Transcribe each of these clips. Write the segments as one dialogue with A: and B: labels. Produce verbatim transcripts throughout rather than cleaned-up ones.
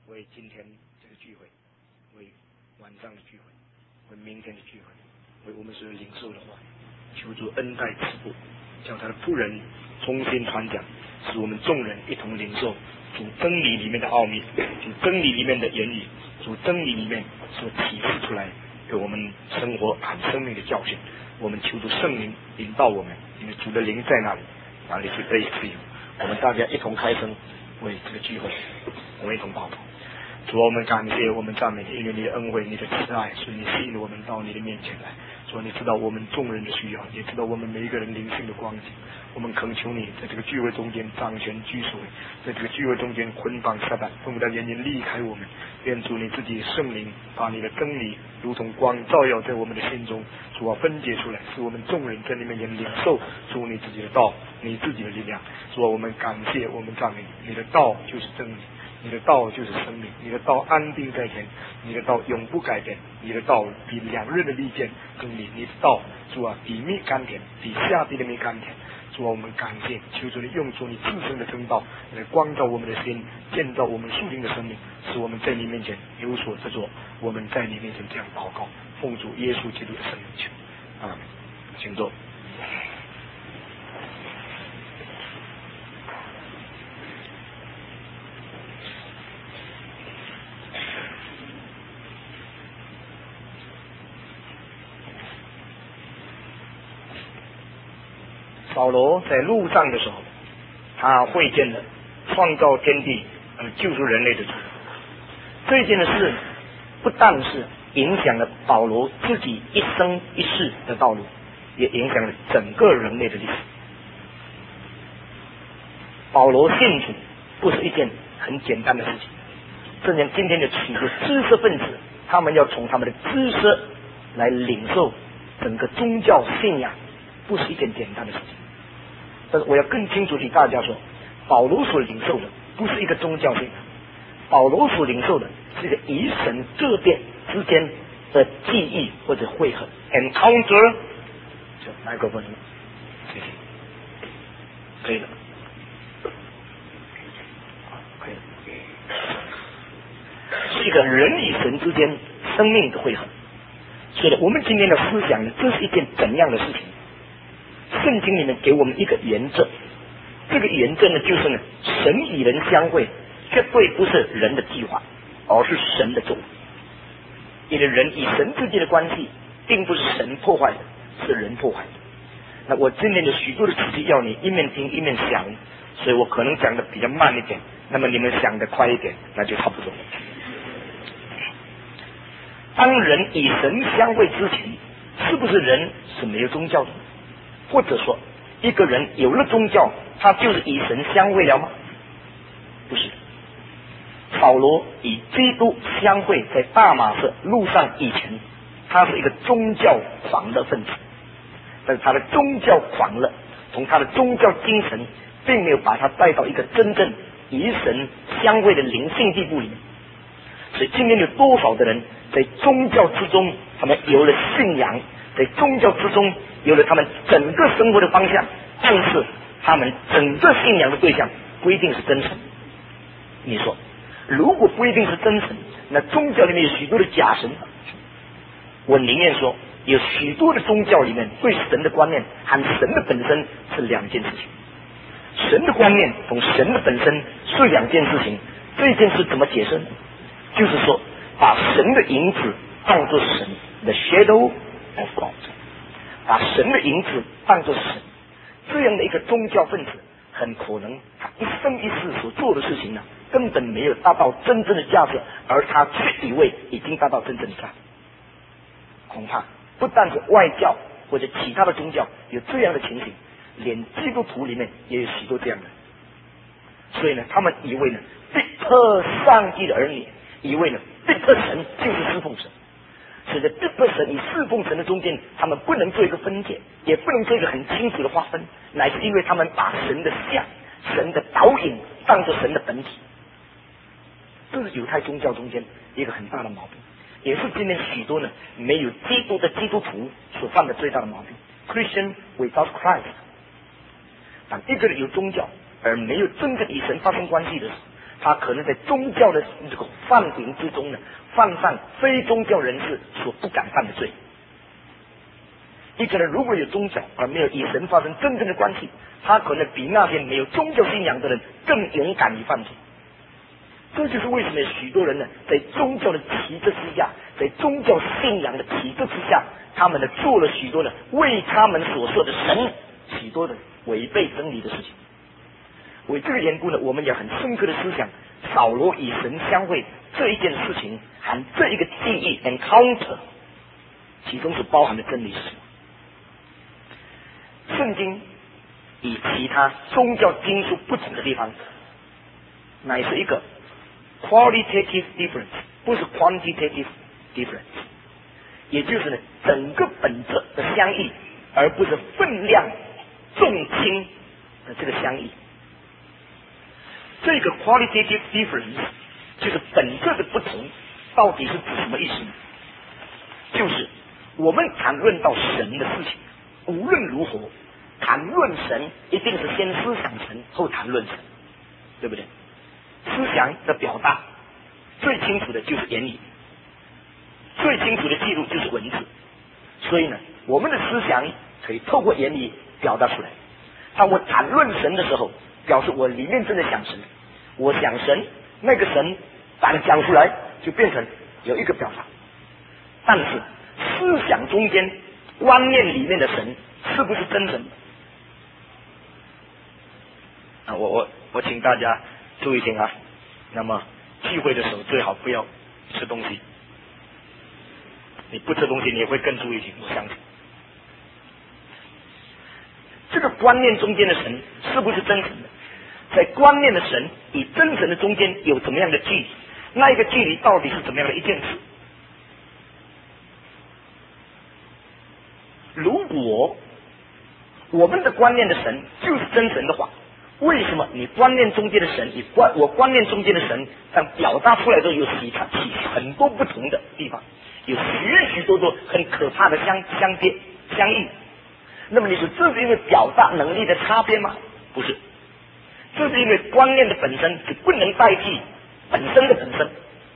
A: 为今天这个聚会，为晚上的聚会，为明天的聚会，为我们所有领受的话，求主恩待赐福，叫他的仆人忠心传讲，使我们众人一同领受主真理里面的奥秘，主真理里面的言语，主真理里面所启示出来给我们生活和生命的教训。我们求主圣灵引导我们，因为主的灵在那里，哪里是可以自由。我们大家一同开声为这个聚会，我们一同祷告。主啊，我们感谢，我们赞美你，因为你的恩惠，你的慈爱，所以你吸引我们到你的面前来。主啊，你知道我们众人的需要，也知道我们每一个人灵性的光景。我们恳求你在这个聚会中间掌权居首，在这个聚会中间捆绑撒旦，从他眼睛离开我们。愿主你自己圣灵把你的真理如同光照耀在我们的心中，主啊，分解出来，使我们众人在你面前领受主你自己的道，你自己的力量。主啊，我们感谢，我们赞美你，你的道就是真理，你的道就是生命，你的道安定在天，你的道永不改变，你的道比两刃的利剑更利，你的道主啊比蜜甘甜，比下地的蜜甘甜。主啊，我们感谢，求主你用出你自身的真道来光照我们的心，建造我们属灵的生命，使我们在你面前有所执着。我们在你面前这样祷告，奉主耶稣基督的圣名求，阿们。请坐。保罗在路上的时候，他会见了创造天地而救赎人类的主。这件的事不但是影响了保罗自己一生一世的道路，也影响了整个人类的历史。保罗信主不是一件很简单的事情，正像今天的许多知识分子，他们要从他们的知识来领受整个宗教信仰，不是一件简单的事情。但是我要更清楚地大家说，保罗所领受的不是一个宗教信仰，保罗所领受的是一个与神个别之间的记忆或者会合 encounter。 就麦克风，谢谢，可以了，可以了，是一个人与神之间生命的会合。所以我们今天的思想呢，这是一件怎样的事情？圣经里面给我们一个原则，这个原则呢，就是呢，神与人相会，绝对不是人的计划，而是神的作为。因为人与神之间的关系，并不是神破坏的，是人破坏的。那我今天有许多的词句要你一面听一面想，所以我可能讲的比较慢一点，那么你们想的快一点，那就差不多了。当人与神相会之前，是不是人是没有宗教的？或者说一个人有了宗教，他就是与神相会了吗？不是。保罗与基督相会在大马色路上以前，他是一个宗教狂热分子，但是他的宗教狂热从他的宗教精神并没有把他带到一个真正与神相会的灵性地步里面。所以今天有多少的人在宗教之中，他们有了信仰，在宗教之中有了他们整个生活的方向，但是他们整个信仰的对象不一定是真神。你说如果不一定是真神，那宗教里面有许多的假神。我宁愿说有许多的宗教里面对神的观念和神的本身是两件事情。神的观念同神的本身是两件事情。这件事怎么解释呢？就是说把神的影子当作神， the shadow of God， 把神的影子当作神。这样的一个宗教分子，很可能他一生一世所做的事情呢，根本没有达到真正的价值，而他却以为已经达到真正的价值。恐怕不但是外教或者其他的宗教有这样的情形，连基督徒里面也有许多这样的。所以呢，他们以为呢，逼迫上帝的儿女，以为呢，逼迫神就是侍奉神。所以在逼迫神与侍奉神的中间，他们不能做一个分解，也不能做一个很清楚的划分，乃是因为他们把神的像、神的导引当作神的本体。这是犹太宗教中间一个很大的毛病，也是今天许多呢没有基督的基督徒所犯的最大的毛病。Christian without Christ。当一个人有宗教而没有真正与神发生关系的时候， 他可能在宗教的这个范围之中呢，犯上非宗教人士所不敢犯的罪。一个人如果有宗教而没有与神发生真正的关系，他可能比那些没有宗教信仰的人更勇敢于犯罪。这就是为什么许多人呢，在宗教的旗帜之下，在宗教信仰的旗帜之下，他们呢做了许多呢为他们所设的神许多的违背真理的事情。为这个缘故呢，我们也很深刻的思想扫罗与神相会这一件事情和这一个记忆 encounter 其中所包含的真理是什么。圣经与其他宗教经书不同的地方，乃是一个 qualitative difference， 不是 quantitative difference， 也就是呢整个本质的相异，而不是分量重轻的这个相异。这个 qualitative difference 就是本质的不同，到底是指什么意思呢？就是我们谈论到神的事情，无论如何谈论神一定是先思想神后谈论神，对不对？思想的表达最清楚的就是言语，最清楚的记录就是文字，所以呢我们的思想可以透过言语表达出来。当我谈论神的时候，表示我里面真的想神，我想神，那个神把它讲出来就变成有一个表达。但是思想中间观念里面的神是不是真神啊？我我我请大家注意听啊。那么聚会的时候最好不要吃东西，你不吃东西你也会更注意听，我相信。这个观念中间的神是不是真神的？在观念的神与真神的中间有怎么样的距离？那一个距离到底是怎么样的一件事？如果我们的观念的神就是真神的话，为什么你观念中间的神，你观我观念中间的神，但表达出来都有其他很多不同的地方，有许许多多很可怕的相相别相异。那么你说这是因为表达能力的差别吗？不是，这是因为观念的本身就不能代替本身的本身。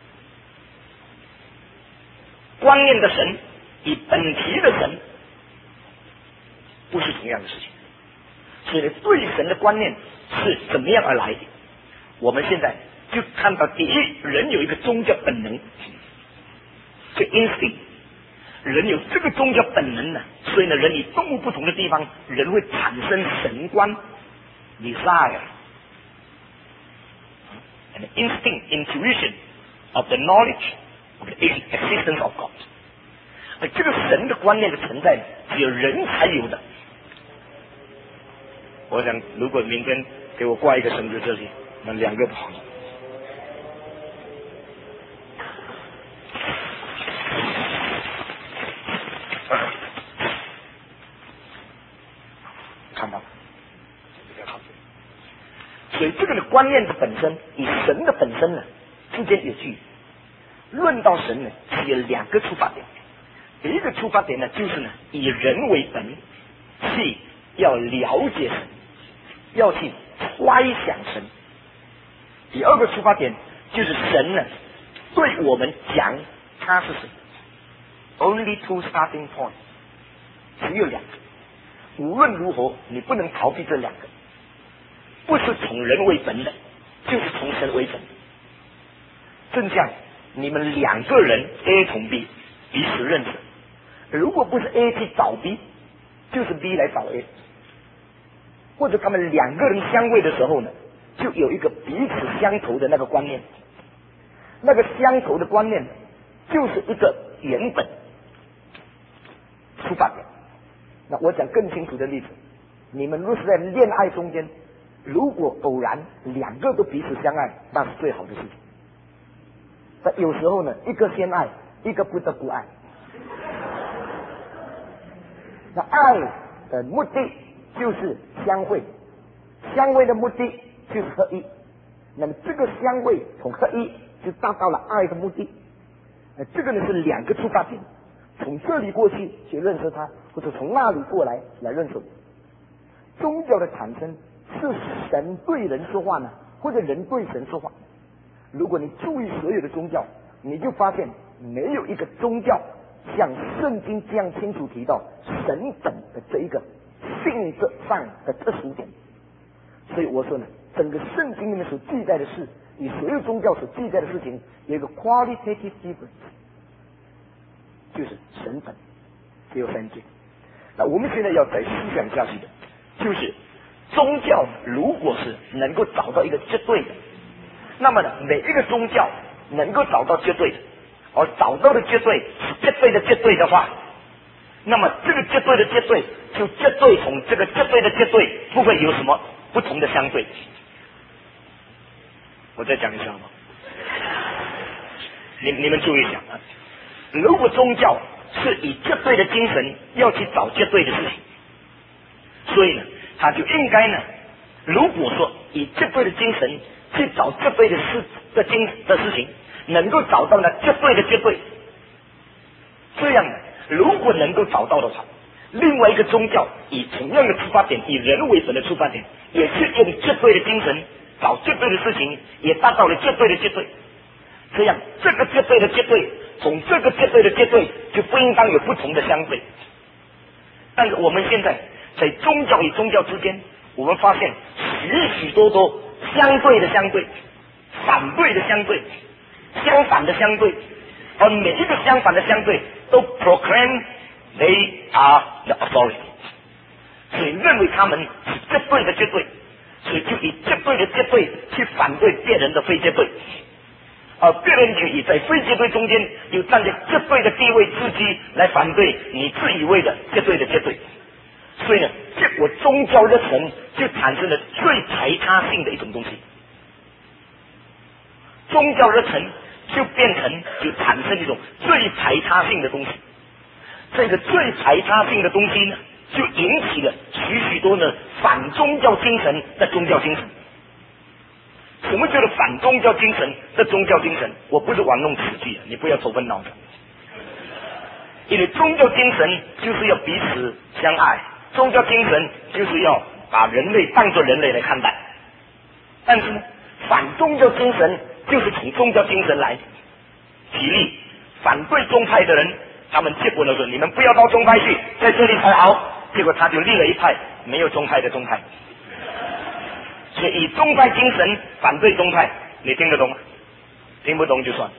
A: 观念的神与本体的神不是同样的事情。所以呢，对神的观念是怎么样而来的？我们现在就看到，第一，人有一个宗教本能，这 instinct， 人有这个宗教本能呢，所以呢，人与动物不同的地方，人会产生神观 desire， an instinct intuition of the knowledge of the existence of God。而这个神的观念的存在，只有人才有的。我想，如果明天给我挂一个绳子这里，那两个跑。看到了，比较好。所以这个的观念的本身与神的本身呢之间有距离。论到神呢，只有两个出发点。第一个出发点呢，就是呢以人为本，是要了解神，要去猜想神。第二个出发点就是神呢对我们讲他是神。Only two starting points， 只有两个。无论如何，你不能逃避这两个，不是从人为本的，就是从神为本。正像你们两个人 A 同 B 彼此认识，如果不是 A 去找 B， 就是 B 来找 A， 或者他们两个人相会的时候呢，就有一个彼此相投的那个观念。那个相投的观念就是一个原本出发点。那我讲更清楚的例子，你们若是在恋爱中间，如果偶然两个都彼此相爱，那是最好的事情。但有时候呢，一个先爱，一个不得不爱。那爱的目的就是相会，相会的目的就是合一。那么这个相会从合一就达到了爱的目的。呃，这个呢是两个出发点，从这里过去去认识他，或者从那里过来来认识我。宗教的产生是神对人说话呢，或者人对神说话， 如果你注意所有的宗教，你就发现没有一个宗教像圣经这样清楚提到神等的这一个性质上的特殊点。所以我说呢，整个圣经里面所记载的事，与所有宗教所记载的事情有一个 qualitative difference， 就是神等只有三界。那我们现在要再思想下去的，就是宗教如果是能够找到一个绝对的，那么呢，每一个宗教能够找到绝对的，而找到的绝对是绝对的绝对的话，那么这个绝对的绝对就绝对从这个绝对的绝对不会有什么不同的相对。我再讲一下吗？你你们注意想啊，如果宗教是以绝对的精神要去找绝对的事情，所以呢，他就应该呢，如果说以绝对的精神去找绝对的事的精的事情，能够找到呢绝对的绝对，这样呢，如果能够找到的话，另外一个宗教以同样的出发点，以人为本的出发点，也是用绝对的精神找绝对的事情，也达到了绝对的绝对。这样，这个绝对的绝对，从这个绝对的绝对，就不应当有不同的相对。但是我们现在在宗教与宗教之间，我们发现许许多多相对的相对，反对的相对，相反的相对，而每一个相反的相对都 proclaim they are the authority， 所以认为他们是绝对的绝对，所以就以绝对的绝对去反对别人的非绝对，而别人就以在非绝对中间又站在绝对的地位自居来反对你自以为的绝对的绝对。所以呢，结果宗教热忱就产生了最排他性的一种东西，宗教热忱就变成就产生一种最排他性的东西。这个最排他性的东西呢，就引起了许许多呢反宗教精神的宗教精神。什么叫做反宗教精神的宗教精神？我不是玩弄词句，你不要头昏脑胀。因为宗教精神就是要彼此相爱，宗教精神就是要把人类当作人类来看待。但是呢，反宗教精神就是从宗教精神来的。举例，反对宗派的人，他们结果呢说你们不要到宗派去，在这里才好。结果他就立了一派没有宗派的宗派。所以以宗派精神反对宗派，你听得懂吗？听不懂就算。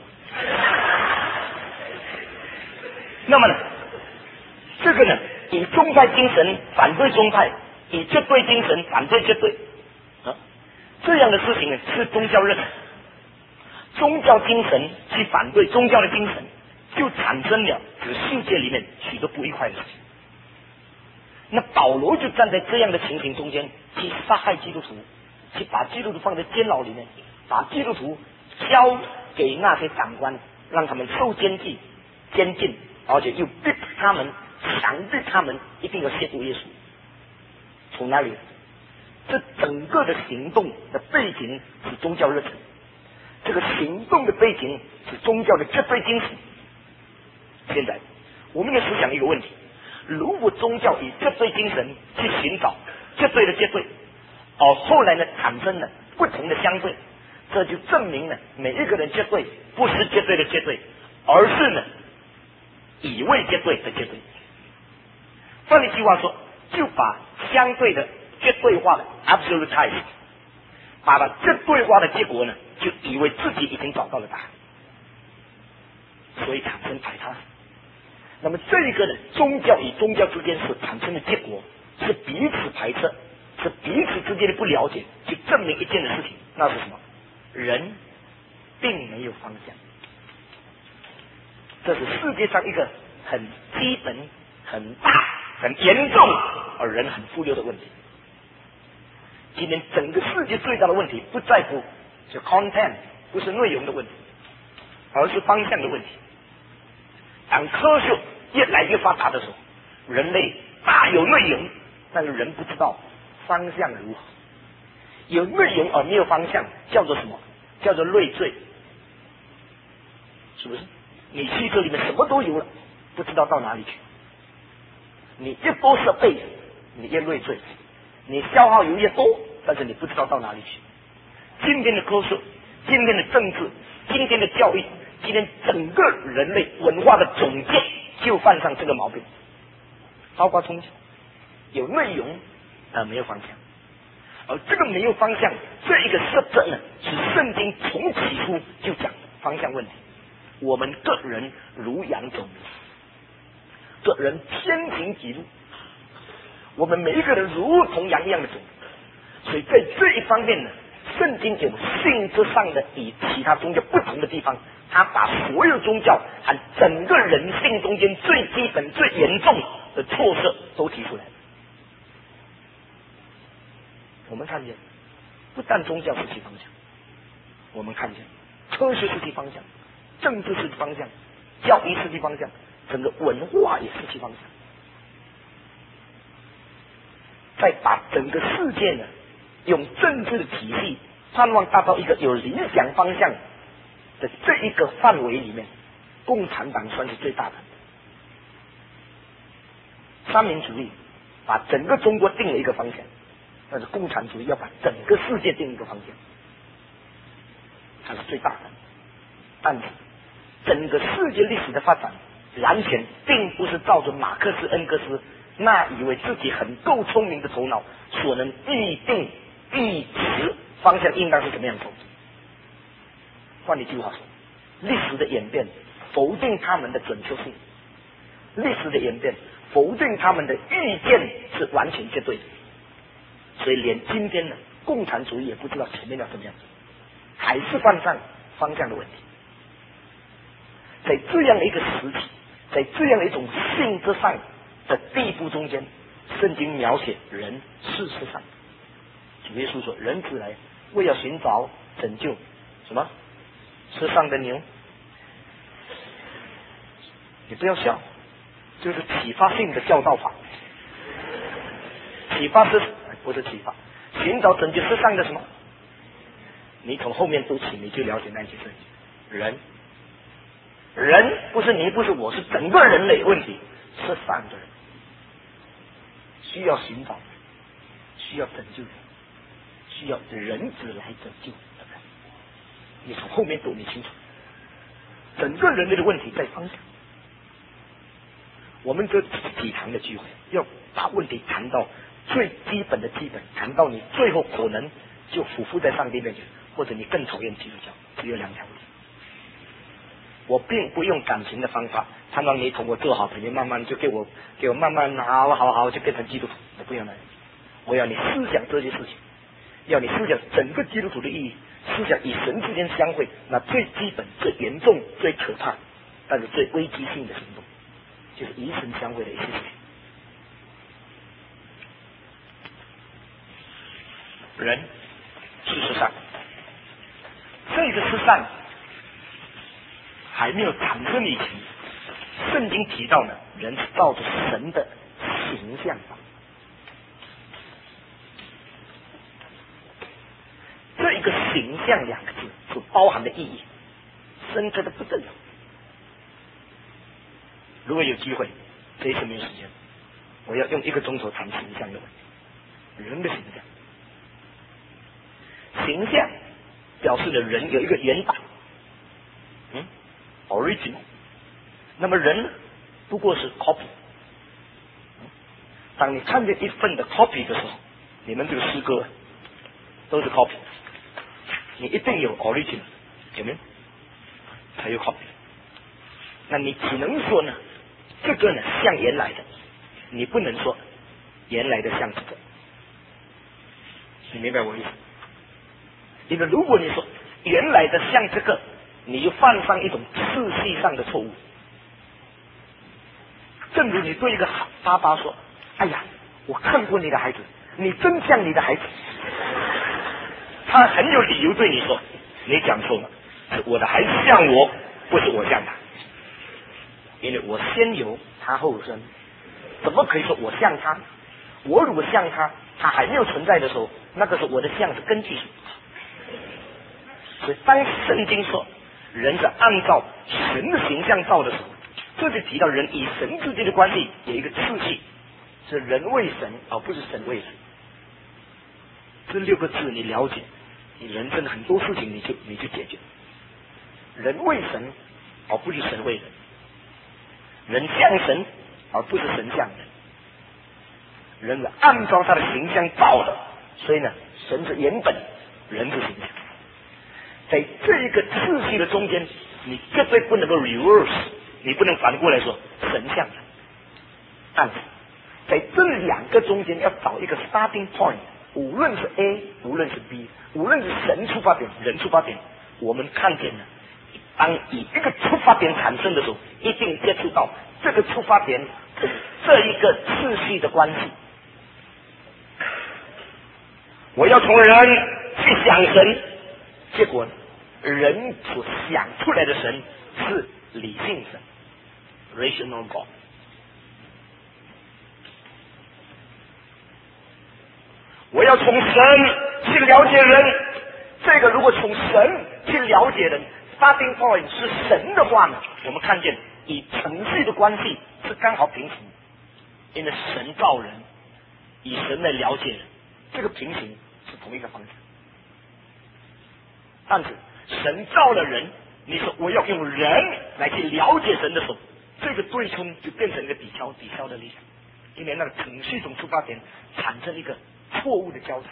A: 那么呢，这个呢，以宗派精神反对宗派，以绝对精神反对绝对，啊，这样的事情呢是宗教热忱。宗教精神去反对宗教的精神，就产生了这个世界里面许多不愉快的事情。那保罗就站在这样的情形中间，去杀害基督徒，去把基督徒放在监牢里面，把基督徒交给那些长官，让他们受监禁、监禁，而且又逼他们、强逼他们一定要亵渎耶稣。从哪里？这整个的行动的背景是宗教热忱，这个行动的背景是宗教的绝对精神。现在我们来思想一个问题：如果宗教以绝对精神去寻找绝对的绝对，而后来呢产生了不同的相对，这就证明了每一个人绝对不是绝对的绝对，而是呢以为绝对的绝对。换一句话说，就把相对的绝对化的 absolutize， 把它绝对化的结果呢，就以为自己已经找到了答案，所以产生排他。那么这一个呢，宗教与宗教之间所产生的结果是彼此排斥，是彼此之间的不了解，就证明一件的事情，那是什么？人并没有方向。这是世界上一个很基本、很大、很严重，而人很忽略的问题。今天整个世界最大的问题不在乎是 content， 不是内容的问题，而是方向的问题。当科学越来越发达的时候，人类大有内容，但是人不知道方向如何。有内容而没有方向，叫做什么？叫做累赘，是不是？你汽车里面什么都有了，不知道到哪里去。你越多设备，你越累赘；你消耗油越多，但是你不知道到哪里去。今天的科学今天的政治，今天的教育，今天整个人类文化的总结就犯上这个毛病，包括宗教，有内容而没有方向，而这个没有方向，这一个实质呢，是圣经从起初就讲方向问题。我们个人如羊走迷，个人偏行己路，我们每一个人如同羊一样的走。所以在这一方面呢，圣经有性质上的与其他宗教不同的地方，他把所有宗教和整个人性中间最基本最严重的错失都提出来。我们看见不但宗教是其方向，我们看见科学是其方向，政治是其方向，教育是其方向，整个文化也是其方向。再把整个世界呢，用政治的体系盼望达到一个有理想方向的这一个范围里面，共产党算是最大的。三民主义把整个中国定了一个方向，但是共产主义要把整个世界定一个方向，它是最大的。但是整个世界历史的发展完全并不是照着马克思恩格斯那以为自己很够聪明的头脑所能预定预知方向应当是怎么样走。换一句话说，历史的演变否定他们的准确性，历史的演变否定他们的预见是完全绝对的。所以连今天呢，共产主义也不知道前面要怎么样走，还是犯上方向的问题。在这样的一个时期，在这样的一种性质上的地步中间，圣经描写人事实上，主耶稣说人子来为要寻找拯救什么世上的牛。你不要笑，就是启发性的教导法。启发是不是启发？寻找拯救世上的什么？你从后面读起，你就了解那些事情。人，人不是你，不是我，是整个人类问题。世上的人需要寻找，需要拯救的，需要人子来拯救的人。你从后面读，你清楚，整个人类的问题在方向。我们这几堂的聚会，要把问题谈到最基本的基本，谈到你最后可能就匍匐在上帝面前，或者你更讨厌基督教。只有两条路。我并不用感情的方法，盼望你同我做好朋友，慢慢就给我给我慢慢好好好就变成基督徒。我不要那样，我要你思想这些事情，要你思想整个基督徒的意义，思想与神之间相会，那最基本、最严重、最可怕，但是最危机性的行动，就是与神相会的一些事情。人，事实上，这个世上还没有产生以前，圣经提到呢，人是照着神的形象吧。这一个形象两个字所包含的意义，深刻的不得了。如果有机会，这一次没有时间，我要用一个钟头谈形象的问题，人的形象。形象表示了人有一个原版，嗯 ，original。那么人呢，不过是 copy。当你看见一份的 copy 的时候，你们这个诗歌都是 copy， 你一定有 original， 有没有？才有 copy。那你只能说呢，这个呢像原来的，你不能说原来的像这个。你明白我意思？因为如果你说原来的像这个，你就犯上一种次序上的错误。正如你对一个爸爸说：“哎呀，我看过你的孩子，你真像你的孩子。”他很有理由对你说：“你讲错了，我的孩子像我，不是我像他。因为我先有，他后生，怎么可以说我像他？我如果像他，他还没有存在的时候，那个时候我的像是根据什么？”所以当圣经说人是按照神的形象造的时候，这就提到人与神之间的关系有一个次序，是人为神而不是神为人。这六个字你了解， 你人生的很多事情你就你就解决。人为神，而不是神为人；人像神，而不是神像人。人是按照他的形象造的，所以呢，神是原本，人是形象。在这一个次序的中间，你绝对不能够 reverse， 你不能反过来说神像人。但是在这两个中间要找一个 starting point， 无论是 A， 无论是 B， 无论是神出发点，人出发点，我们看见了，当以一个出发点产生的时候，一定接触到这个出发点这一个次序的关系。我要从人去想神，结果人所想出来的神是理性神 ，rational God。我要从神去了解人，这个如果从神去了解人 ，starting point 是神的话呢，我们看见以程序的关系是刚好平行，因为神造人，以神来了解人，这个平行是同一个方向。但是神造了人，你说我要用人来去了解神的时候，这个对冲就变成一个抵消抵消的力量，因为那个程序从出发点产生一个错误的交叉。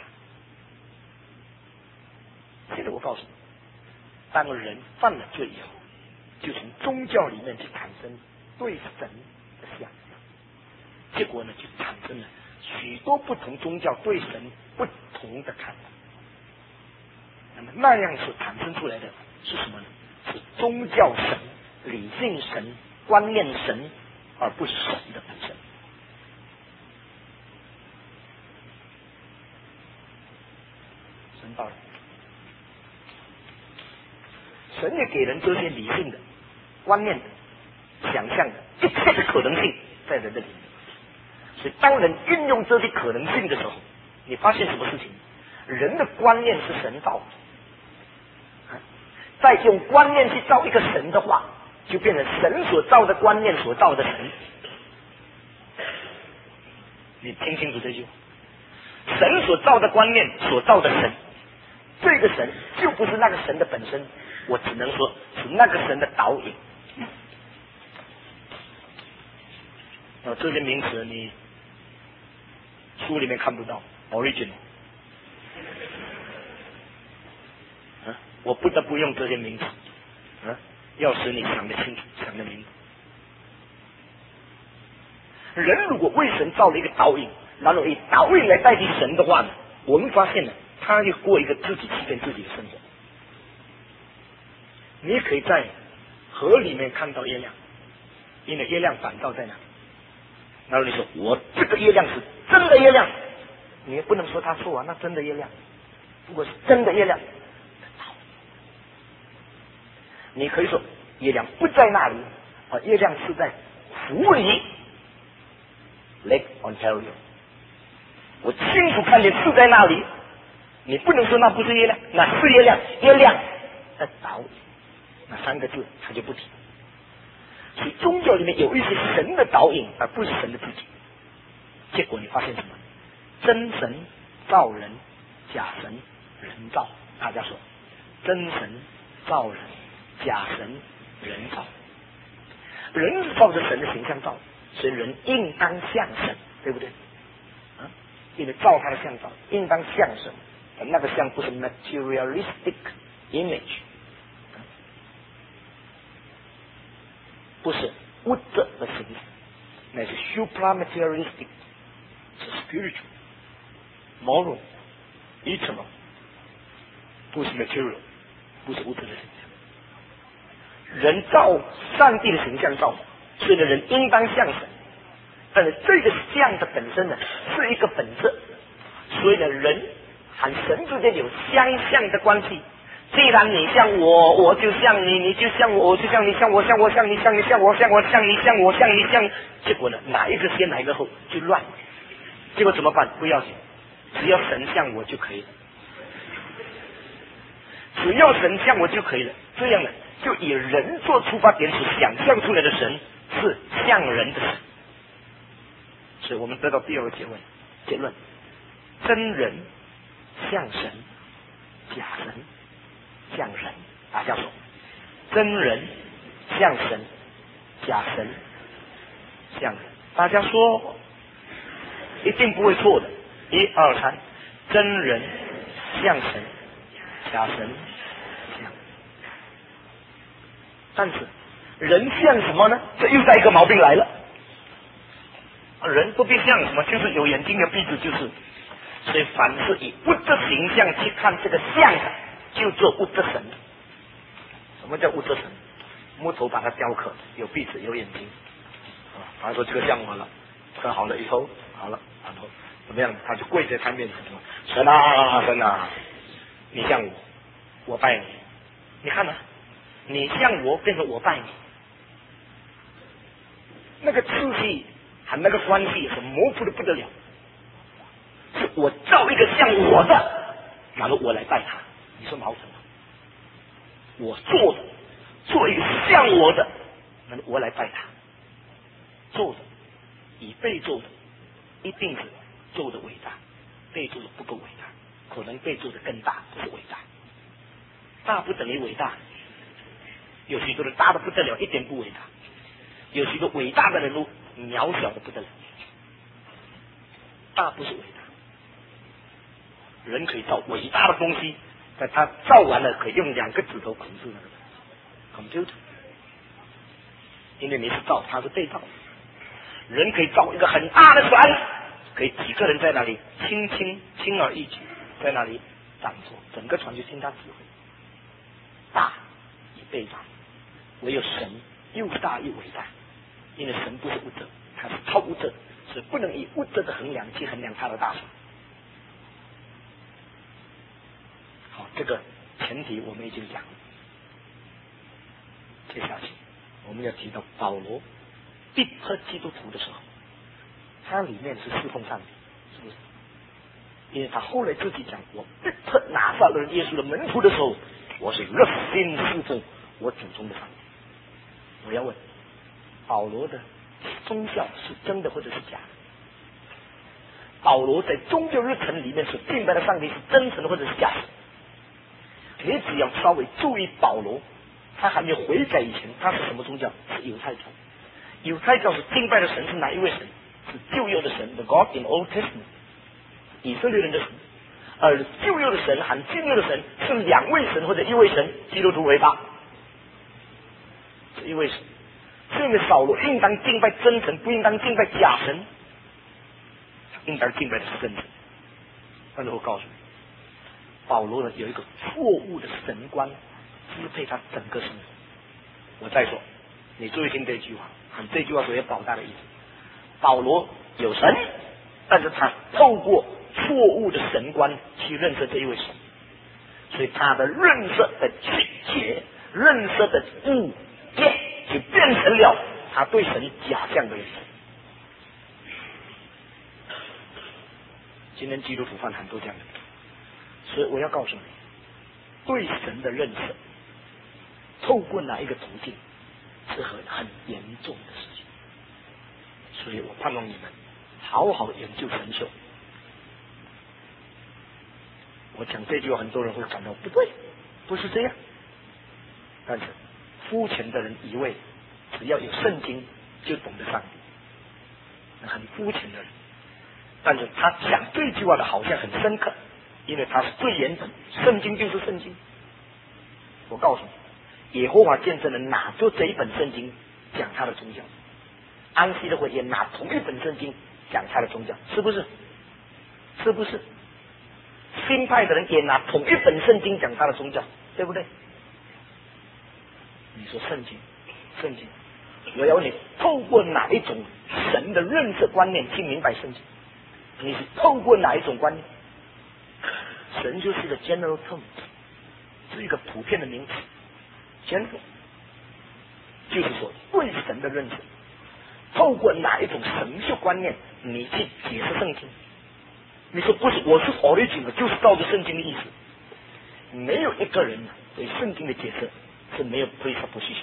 A: 现在我告诉你，当人犯了罪以后，就从宗教里面去产生对神的想象，结果呢就产生了许多不同宗教对神不同的看法。那么那样所产生出来的是什么呢？是宗教神、理性神、观念神，而不是神的本身。神道理，神也给人这些理性的、观念的、想象的一切的可能性在人的里面。所以当人运用这些可能性的时候，你发现什么事情？人的观念是神造的，再用观念去造一个神的话，就变成神所造的观念所造的神。你听清楚这句话，神所造的观念所造的神，这个神就不是那个神的本身，我只能说是那个神的导引。哦，这些名词你书里面看不到 ，original。啊，我不得不用这些名词，啊，要使你想得清楚，想得明白。人如果为神造了一个导引，然后以导引来代替神的话呢，我们发现呢，他就过一个自己欺骗自己的生活。你也可以在河里面看到月亮，因为月亮反照在哪里。然后你说我这个月亮是真的月亮，你也不能说他错啊，那真的月亮，如果是真的月亮，你可以说月亮不在那里，啊，月亮是在湖里 Lake Ontario， 我清楚看见是在那里，你不能说那不是月亮，那是月亮，月亮在导引，那三个字他就不提。所以宗教里面有一些神的导引，而不是神的自己。结果你发现什么？真神造人，假神人造。大家说，真神造人，假神人造。人是照着神的形象造，所以人应当像神，对不对？啊，因为照他的像造，应当像神。那个像不是 materialistic image。不是物质的形象，那是 supramaterialistic， 是 spiritual、moral、eternal， 不是 material， 不是物质的形象。人照上帝的形象造，所以呢，人应当像神。但是这个像的本身呢，是一个本质，所以呢，人和神之间有相像的关系。既然你像我，我就像你，你就像我，我就像你，像我，像我，像你，像你，像我，像我，像你，像我，像你，像……结果呢，哪一个先，哪一个后，就乱。结果怎么办？不要紧，只要神像我就可以了，只要神像我就可以了。这样呢，就以人做出发点所想象出来的神是像人的神。所以我们得到第二个结论：结论，真人像神， 假神像人。大家说，真人像神，假神像人。大家说，一定不会错的。一二三，真人像神，假神像。但是人像什么呢？这又带一个毛病来了。人不必像什么，就是有眼睛有鼻子，就是。所以凡是以物质形象去看这个像的，就做物质神。什么叫物质神？木头把它雕刻，有鼻子有眼睛。他说这个像我了，刻好了以后好了，然后怎么样？他就跪在他面前说：“神啊神啊，你像我，我拜你。你看啊，你像我，变成我拜你。那个次序和那个关系是模糊的不得了。是我造一个像我的，然后我来拜他，你说矛盾吗？我做的，做一个像我的，然后我来拜他。做的以被做的一定是做的伟大，被做的不够伟大，可能被做的更大，不是伟大。大不等于伟大，有许多人大的不得了，一点不伟大；有许多伟大的人都渺小的不得了。大不是伟大，人可以造伟大的东西，但他造完了可以用两个指头控制那个 computer， 因为你是造，他是被造。人可以造一个很大的船，可以几个人在那里轻轻轻而易举在那里掌舵，整个船就听他指挥。大与被大，唯有神又大又伟大，因为神不是物质，他是超物质，所以不能以物质的衡量去衡量他的大小。好，这个前提我们已经讲了。接下去我们要提到保罗逼迫基督徒的时候，他里面是侍奉上帝，是不是？因为他后来自己讲，我逼迫拿撒勒人耶稣的门徒的时候，我是热心侍奉我主宗的上帝。我要问，保罗的宗教是真的或者是假的？保罗在宗教日程里面所敬拜的上帝是真诚的或者是假的？你只要稍微注意保罗，他还没有悔改以前，他是什么宗教？是犹太教。犹太教是敬拜的神是哪一位神？是旧约的神 ，The God in Old Testament， 以色列人的神。而旧约的神和新约的神是两位神或者一位神，基督徒回答是一位神。是因为扫罗应当敬拜真神，不应当敬拜假神，应当敬拜的是真神。但是我告诉你，保罗呢有一个错误的神观支配他整个生活。我再说，你注意听这句话，和这句话所要表达的意思。保罗有神，但是他透过错误的神观去认识这一位神，所以他的认识的曲解、认识的误解，就变成了他对神假象的认识。今天基督徒犯很多这样的，所以我要告诉你，对神的认识透过哪一个途径是很很严重的事情。所以我盼望你们好好研究神学。我讲这句话，很多人会感到不对，不是这样。但是肤浅的人以为只要有圣经就懂得上帝，那很肤浅的人。但是他讲这句话的好像很深刻，因为他是最严本，圣经就是圣经。我告诉你，耶和华见证人拿着这一本圣经讲他的宗教，安息的会也拿同一本圣经讲他的宗教，是不是？是不是？新派的人也拿同一本圣经讲他的宗教，对不对？你说圣经，圣经，我要问你，透过哪一种神的认识观念去明白圣经？你是透过哪一种观念？神就是一个 general term， 是一个普遍的名词 ，general， 就是说对神的认识，透过哪一种神学观念，你去解释圣经？你说不是，我是 origin， 就是照着圣经的意思。没有一个人对圣经的解释是没有 presupposition。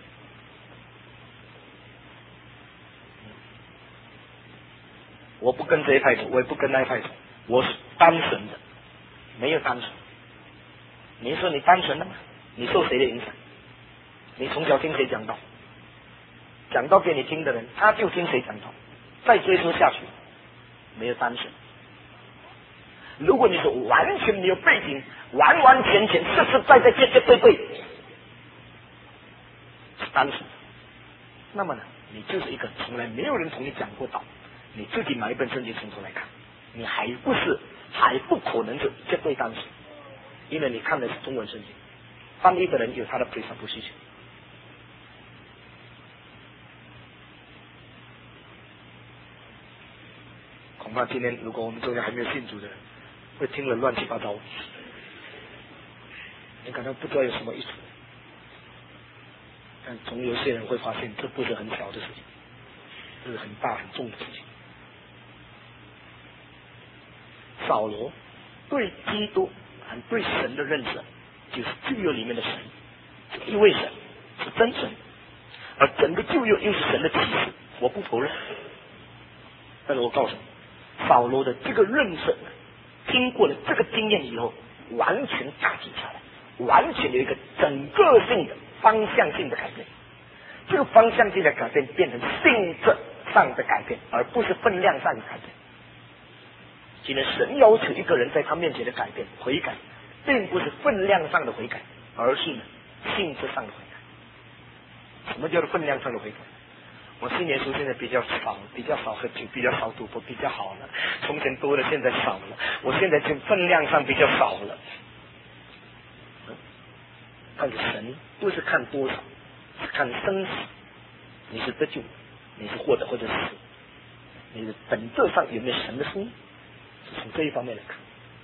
A: 我不跟这一派走，我也不跟那一派走，我是单纯的，没有单纯。 你说你单纯的吗？你受谁的影响？你从小听谁讲道？讲道给你听的人，他就听谁讲道。再追溯下去，没有单纯。如果你是完全没有背景，完完全全实实在在绝绝对对是单纯，那么呢，你就是一个从来没有人同你讲过道，你自己买一本圣经从头来看，你还不是还不可能是绝对单纯，因为你看的是中文圣经，翻译的人有他的 presupposition。恐怕今天如果我们中间还没有信主的人，会听了乱七八糟，你可能不知道有什么意思。但总有些人会发现，这不是很小的事情，这是很大很重的事情。扫罗对基督和对神的认识，就是旧约里面的神是一位神，是真神，而整个旧约又是神的启示，我不否认。但是我告诉你，扫罗的这个认识，经过了这个经验以后，完全大体下来，完全有一个整个性的方向性的改变。这个方向性的改变变成性质上的改变，而不是分量上的改变。今天神要求一个人在他面前的改变悔改，并不是分量上的悔改，而是呢性质上的悔改。什么叫做分量上的悔改？我信耶稣现在比较少，比较少喝酒，比较少赌博，比较好了。从前多了，现在少了。我现在就分量上比较少了。但是神不是看多少，是看生死。你是得救，你是获得或者死，你的本质上有没有神的心？是从这一方面来看。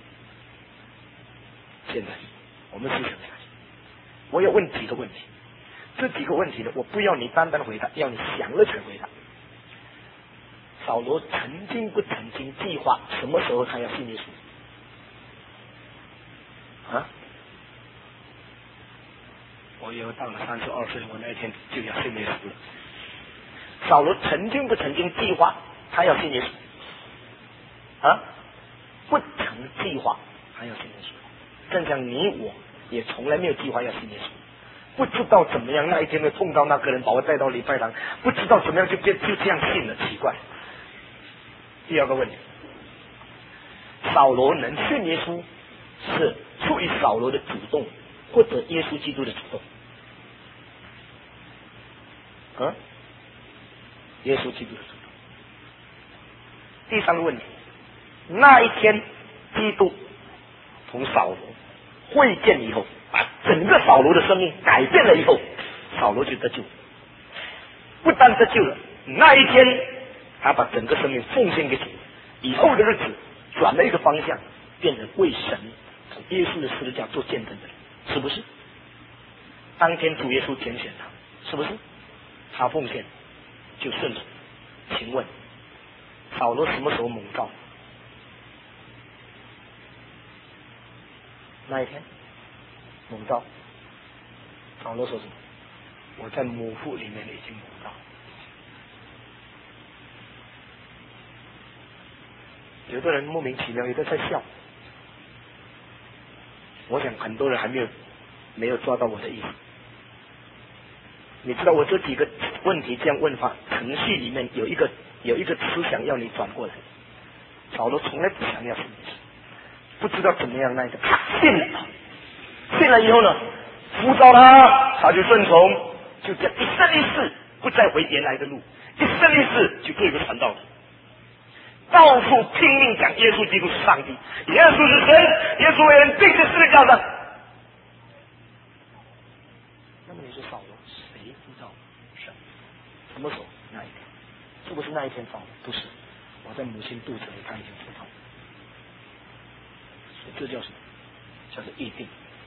A: 现在我们思想下去，我要问几个问题。这几个问题呢，我不要你单单回答，要你想了才回答。扫罗曾经不曾经计划什么时候他要信耶稣？啊？我以后到了三十二岁，我那一天就要信耶稣了。扫罗曾经不曾经计划他要信耶稣？啊？不曾计划他要信耶稣。正像你我也从来没有计划要信耶稣。不知道怎么样，那一天会碰到那个人，把我带到礼拜堂，不知道怎么样就就就这样信了，奇怪。第二个问题，扫罗能信耶稣，是出于扫罗的主动，或者耶稣基督的主动？啊？耶稣基督的主动。第三个问题，那一天基督同扫罗会见以后，把整个扫罗的生命改变了以后，扫罗就得救。不但得救了，那一天他把整个生命奉献给主，以后的日子转了一个方向，变成为神从耶稣的十字架做见证的人，是不是？当天主耶稣拣选他，是不是？他奉献就顺从。请问扫罗什么时候蒙召？那一天蒙召，扫罗说什么？我在母腹里面已经蒙召。有的人莫名其妙，有的在笑。我想很多人还没有没有抓到我的意思。你知道我这几个问题这样问法，程序里面有一个有一个思想要你转过来。扫罗从来不想要信耶稣，不知道怎么样那个他信了，信了以后呢，呼召他，他就顺从，就这样一生一世不再回原来的路，一生一世就做一个传道人，到处拼命讲耶稣基督是上帝，耶稣是神，耶稣为人钉在十字架上。那么你说扫罗谁呼召神？什么时候？那一天？是不是那一天扫罗？不是，我在母亲肚子里他已经知道了。这叫什么？叫做预定。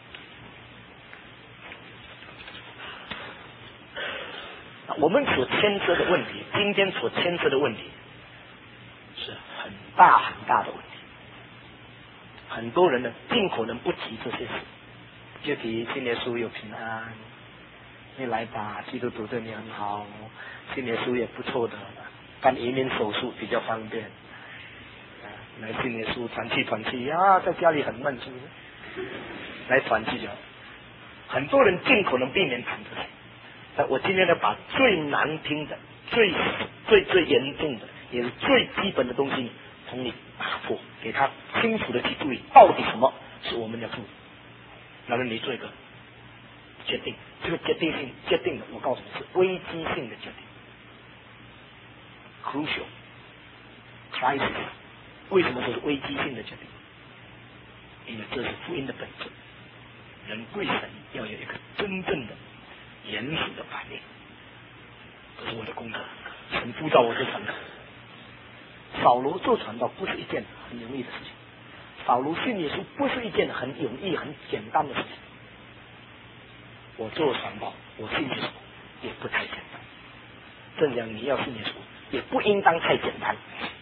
A: 我们所牵涉的问题，今天所牵涉的问题是很大很大的问题。很多人呢，尽可能不提这些事，就提信耶稣有平安，你来吧，基督徒对你很好，信耶稣也不错的，办移民手术比较方便，来信耶稣团契团契啊，在家里很闷，是不是？ 来团聚就好。很多人尽可能避免谈这些，但我今天呢，把最难听的、最最最严重的，也是最基本的东西，从你打破，给他清楚的去注意，到底什么是我们要注意，然后你做一个决定。这个决定性决定的，我告诉你是危机性的决定 ，crucial crisis。为什么说是危机性的决定？因为这是福音的本质。人归神要有一个真正的严肃的反应，这是我的功课。神呼召我做传道。扫罗做传道不是一件很容易的事情，扫罗信耶稣不是一件很容易、很简单的事情。我做传道，我信耶稣也不太简单。正讲你要信耶稣，也不应当太简单。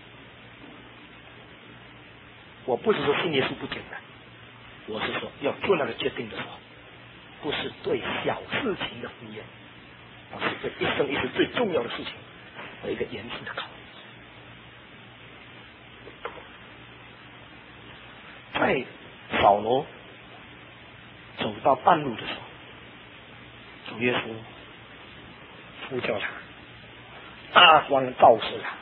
A: 我不是说信耶稣不简单，我是说要做那个决定的时候，不是对小事情的敷衍，而是对一生一世最重要的事情的一个严肃的考虑。在扫罗走到半路的时候，主耶稣呼叫他，大光照射他。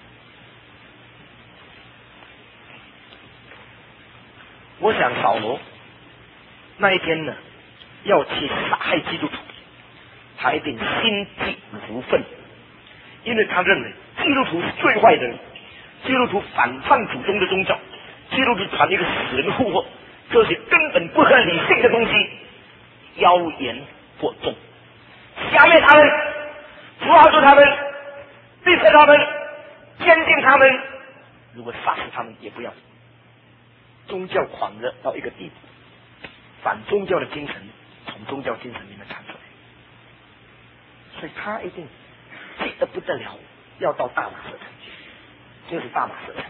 A: 我想扫罗那一天呢，要去杀害基督徒，他一定心急如焚，因为他认为基督徒是最坏的人，基督徒反叛祖宗的宗教，基督徒传一个死人复活，这些根本不合理性的东西，妖言惑众，消灭他们，抓住他们，逼迫他们，监禁他们，如果杀死他们也不要。宗教狂热到一个地步，反宗教的精神从宗教精神里面产出来，所以他一定急得不得了，要到大马色城去，就是大马色城，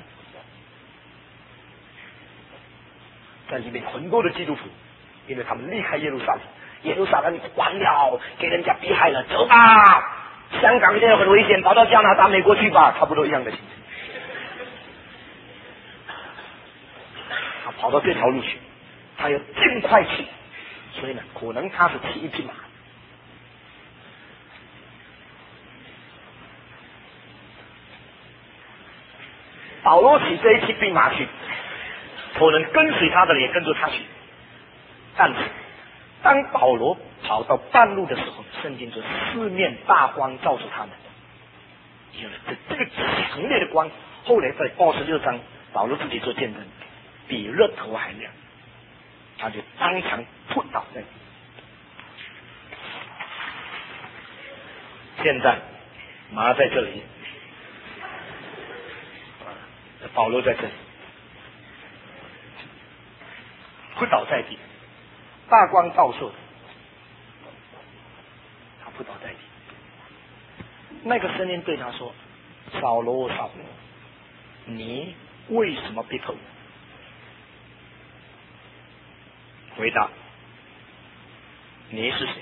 A: 在里面很多的基督徒，因为他们离开耶路撒冷，耶路撒冷完了，给人家逼害了，走吧，香港现在很危险，跑到加拿大、美国去吧，差不多一样的情形。他跑到这条路去，他要尽快去，所以呢，可能他是骑一匹马。保罗骑这一匹兵马去，可能跟随他的人也跟着他去。但是，当保罗跑到半路的时候，圣经说四面大光照着他们，有了这这个强烈的光。后来在二十六章，保罗自己做见证。比日头还亮，他就当场扑倒在地。现在马在这里，保罗在这里，扑倒在地，大光照射，他扑倒在地。那个声音对他说：“扫罗，扫罗，你为什么逼迫我？”回答：你是谁？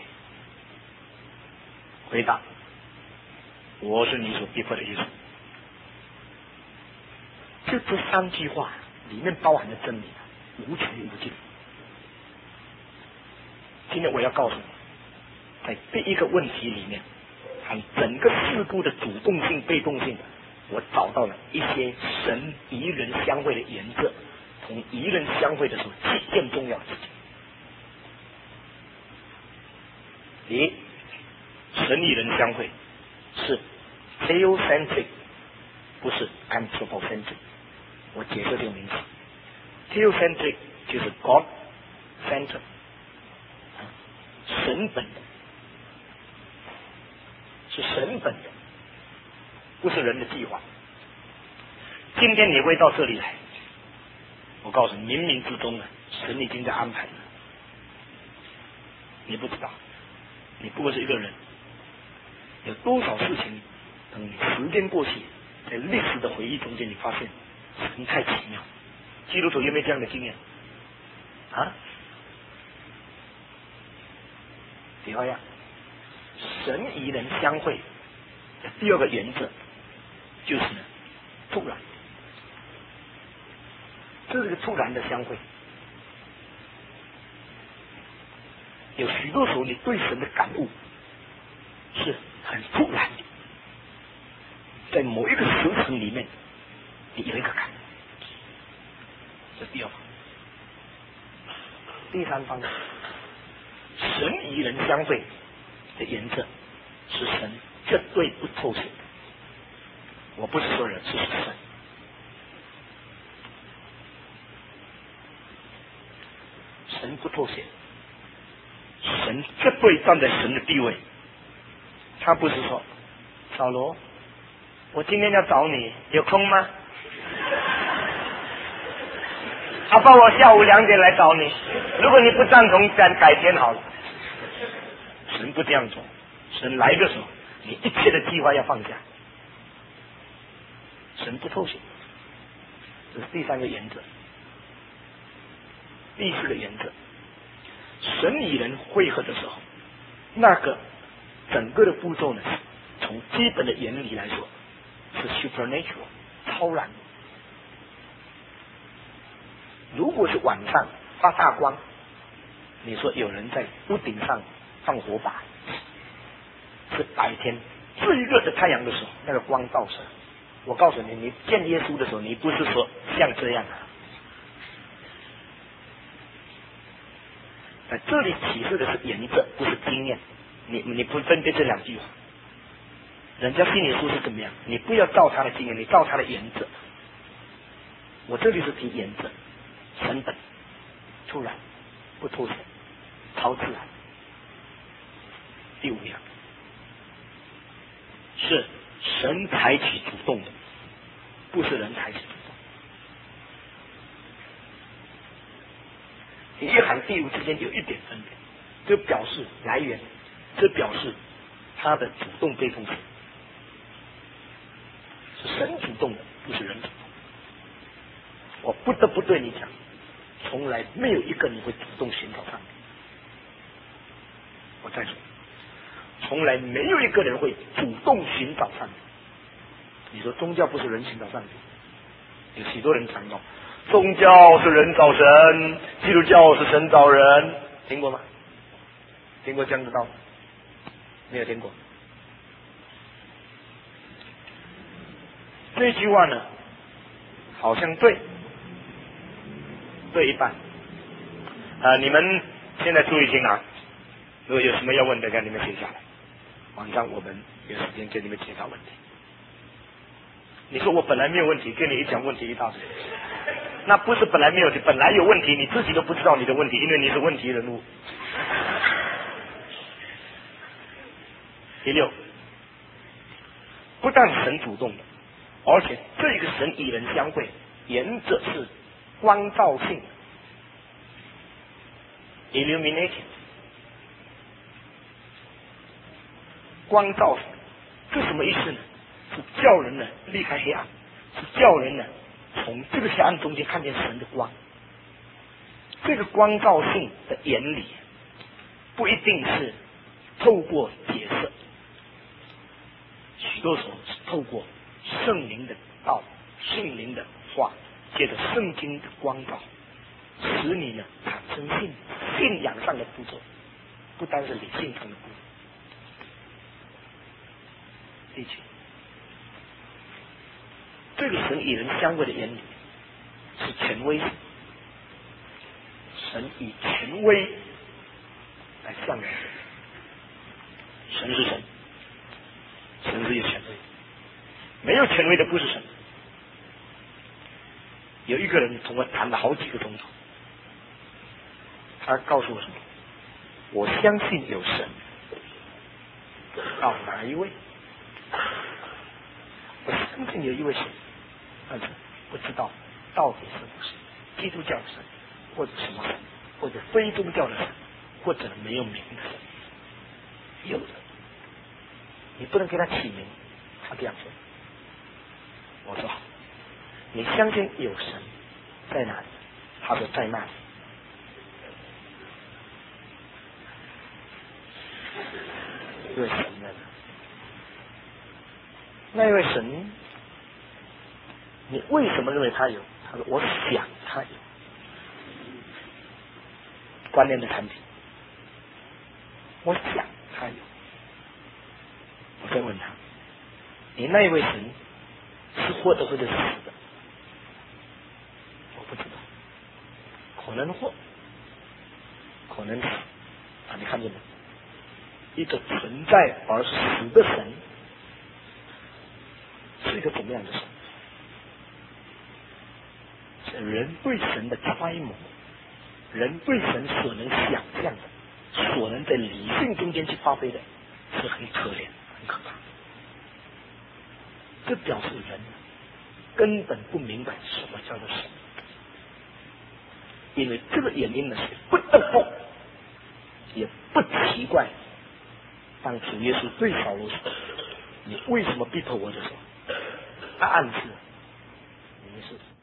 A: 回答：我是你所逼迫的耶稣。这这三句话里面包含的真理无穷无尽。今天我要告诉你，在第一个问题里面，和整个事故的主动性、被动性的，我找到了一些神与人相会的原则，同与人相会的时候几件重要的事情。一，神与人相会是 theocentric， 不是 anthropocentric。我解释这个名词 ，theocentric 就是 God center， 神本的，是神本的，不是人的计划。今天你会到这里来，我告诉你，冥冥之中呢，神已经在安排了，你不知道。你不过是一个人，有多少事情，等你时间过去，在历史的回忆中间，你发现神太奇妙。基督徒有没有这样的经验？啊？第二样，神与人相会的第二个原则就是呢，突然，这是个突然的相会。 许多时候你对神的感悟是很突然的，在某一个时辰里面你有一个感悟，这是第二方。第三方，神与人相会的原则是神绝对不透显的。我不是说人，是神。神不透显，神绝对站在神的地位。他不是说，扫罗，我今天要找你，有空吗？好吧，我下午两点来找你。如果你不赞同，改改天好了。神不这样做，神来的时候，你一切的计划要放下。神不透显，这是第三个原则。第四个原则，神与人汇合的时候，那个整个的步骤呢，从基本的原理来说，是 supernatural 超然。如果是晚上发大光，你说有人在屋顶上放火把，是白天最热的太阳的时候，那个光照射。我告诉你，你见耶稣的时候，你不是说像这样啊。在这里启示的是原则，不是经验。你你不分辨这两句话，人家心理书是怎么样？你不要照他的经验，你照他的原则。我这里是提原则。神本突然不透显，超自然。第五样是神采取主动的，不是人采取主动。第一行第五之间有一点分别，这表示来源，这表示他的主动被动性是神主动的，不是人主动。我不得不对你讲，从来没有一个人会主动寻找上帝。我再说，从来没有一个人会主动寻找上帝。你说宗教不是人寻找上帝？有许多人讲到宗教是人找神，基督教是神找人，听过吗？听过这样的道理？没有听过。这句话呢，好像对，对一半。啊、呃，你们现在注意听啊！如果有什么要问的，让你们写下来。晚上我们有时间给你们解答问题。你说我本来没有问题，跟你一讲问题一大堆，那不是本来没有的，本来有问题，你自己都不知道你的问题，因为你是问题人物。第六，不但神主动的，而且这个神与人相会，原则是光照性 illumination， 光照性，这什么意思呢？是叫人呢离开黑暗，是叫人呢从这个黑暗中间看见神的光。这个光照性的原理不一定是透过解释，许多时候是透过圣灵的道、圣灵的话，借着圣经的光照，使你呢产生信信仰上的步骤，不单是理性上的步骤。第七，这个神与人相会的原理是权威性，神以权威来向人。神是神，神是有权威，没有权威的不是神。有一个人同我谈了好几个钟头，他告诉我什么？我相信有神，到哪一位？我相信有一位神，但是不知道到底是不是基督教的神，或者什么神，或者非宗教的神，或者没有名的神。有的，你不能给他起名。他这样说，我说好，你相信有神在哪里？他说在那里。一位神在哪？那一位神，你为什么认为他有？他说我想他有。观念的产品， 我想他有。我再问他，你那一位神是活的或者是死的？我不知道，可能活，可能死啊！你看见没？一个存在而死的神是一个怎么样的神？是人对神的揣摩，人对神所能想象的，所能在理性中间去发挥的，是很可怜、很可怕。这表示人根本不明白什么叫做神，因为这个原因呢是不得不，也不奇怪。当主耶稣对扫罗说：“你为什么逼迫我的时候？”他暗示你是